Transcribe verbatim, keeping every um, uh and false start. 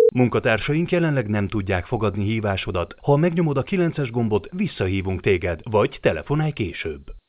Munkatársaink jelenleg nem tudják fogadni hívásodat. Ha megnyomod a kilences gombot, visszahívunk téged, vagy telefonálj később.